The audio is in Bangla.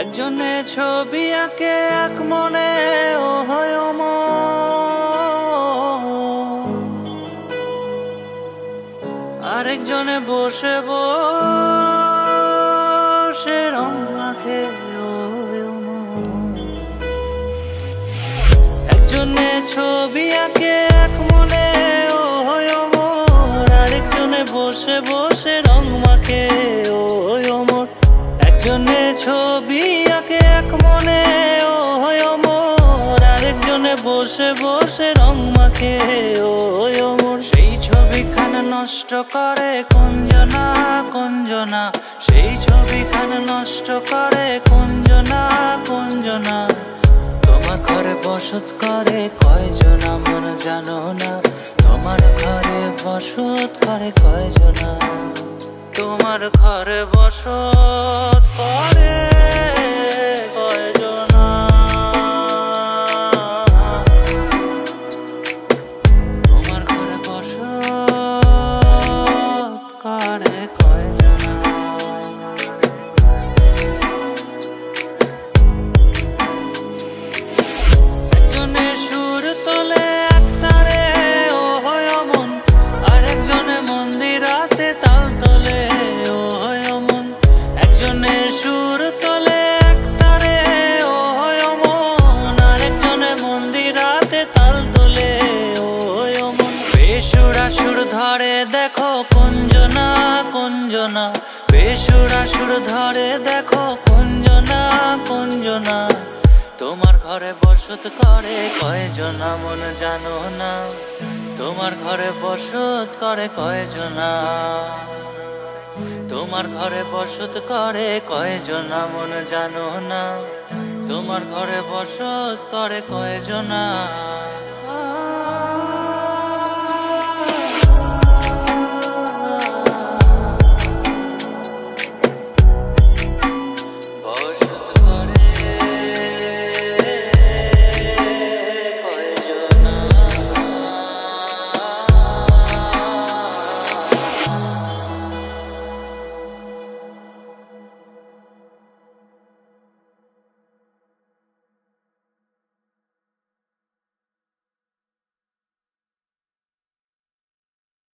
একজনে ছবি আঁকে এক মনে ও হয় আরেকজনে বসে বসে রং মাখে একজনে ছবি আঁকে এক মনে ও হয় আরেকজনে বসে বসে রং মাখে ও অমর একজনে ছবি আঁকে এক মনে ও হয় আরেকজনে বসে বসে রং মাখে ও অমর সেই ছবিখানা নষ্ট করে কুঞ্জনা কুঞ্জনা সেই ছবিখানা নষ্ট করে কুঞ্জনা কুঞ্জনা তোমার ঘরে বসত করে কয়জনা মন জানো না তোমার ঘরে বসত করে কয়জনা তোমার ঘরে বসত করে কয়জনা তোমার ঘরে বসত করে কয়জনা একজনে সুর তোলে একতারে ও হয় অমন আরেকজনে মন্দিরাতে তাল তোলে ও হয় অমন একজনে সুর তোলে একতারে ও হয় অমন আরেকজনে মন্দিরাতে তাল তোলে ও হয় অমন বেসুরা সুর ধরে দেখো কুঞ্জনা কুঞ্জনা বেসুরা সুর ধরে দেখো কুঞ্জনা কুঞ্জনা তোমার ঘরে বসত করে কয়জনা মন জানো না তোমার ঘরে বসত করে কয়জনা তোমার ঘরে বসত করে কয়জনা মন জানো না তোমার ঘরে বসত করে কয়জনা।